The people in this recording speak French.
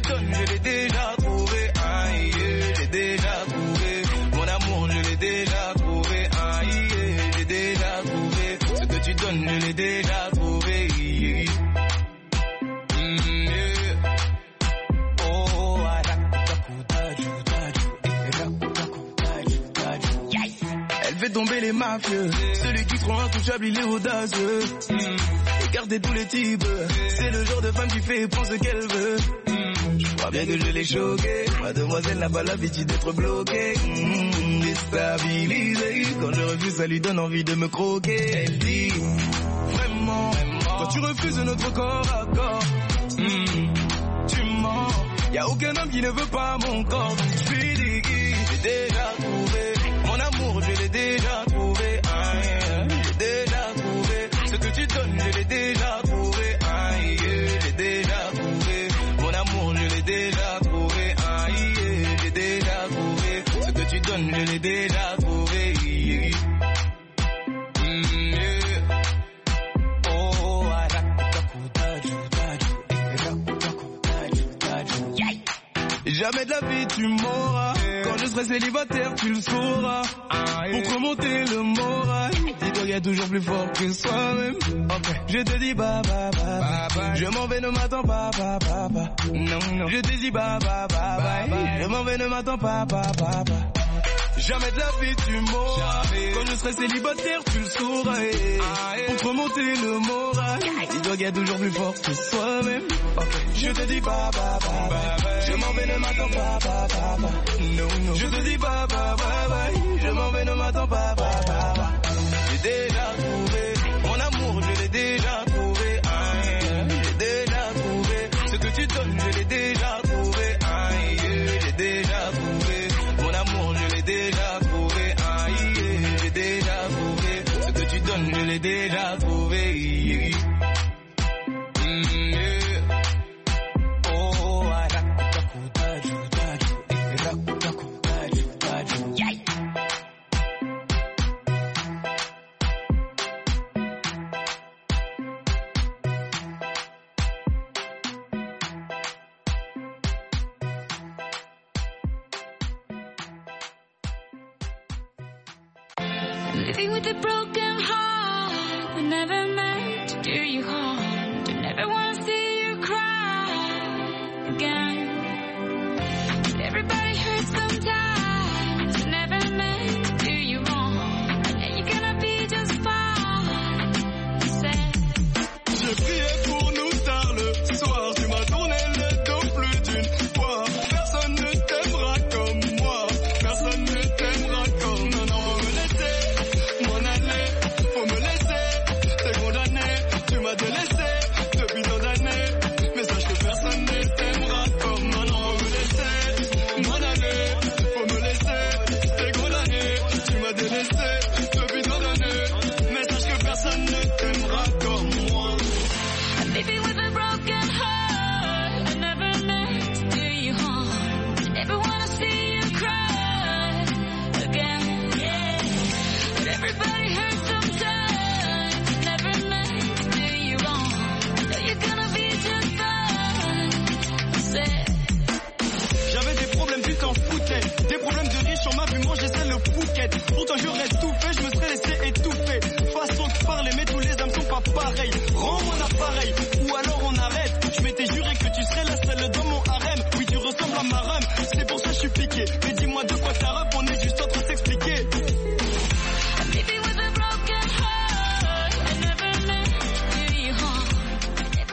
donnes, je l'ai déjà trouvé. Aïe, j'ai déjà trouvé. Mon amour, je l'ai déjà trouvé. Aïe, j'ai déjà trouvé. Ce que tu donnes, je l'ai déjà trouvé. Elle fait tomber les mafieux. Celui qui croit intouchable, il est audacieux. Écartez tous les types. C'est le genre de femme qui fait prendre ce qu'elle veut. Je crois bien que je l'ai choquée. Mademoiselle n'a pas l'habitude d'être bloquée. Déstabilisée. Quand je refuse, ça lui donne envie de me croquer. Elle dit vraiment, quand tu refuses notre corps à corps, tu mens. Y'a aucun homme qui ne veut pas mon corps. Donc je suis déguisé, j'ai déjà trouvé. Mon amour, je l'ai déjà trouvé. Aïe, j'ai déjà trouvé. Ce que tu donnes, je l'ai déjà trouvé. Aïe, j'ai déjà trouvé. Mon amour, je l'ai déjà trouvé. Aïe, j'ai déjà trouvé. Ce que tu donnes, je l'ai déjà trouvé. Jamais de la vie tu m'auras. Quand je serai célibataire tu le sauras. Pour te remonter le moral, dis-toi y'a toujours plus fort que soi-même. Je te dis bye bye bye bye. Je m'en vais, ne m'attends pas bye bye bye. Non non. Je te dis bye bye bye bye. Je m'en vais, ne m'attends pas bye bye bye. Jamais de la vie tu m'auras. Quand je serai célibataire tu le sauras. Pour te remonter le moral, dis-toi qu'il y a toujours plus fort que soi-même. Je te dis bye bye bye bye. Je m'en vais, ne m'attends pas bye bye bye. No, no. Je te dis bye bye bye bye. Je m'en vais, ne m'attends pas bye bye bye. J'ai déjà trouvé mon amour, je l'ai déjà trouvé. J'ai déjà trouvé ce que tu donnes, je l'ai déjà trouvé. J'ai déjà trouvé mon amour, je l'ai déjà trouvé. J'ai déjà trouvé ce que tu donnes, je l'ai déjà trouvé. Living with a broken heart, I never meant to do you harm.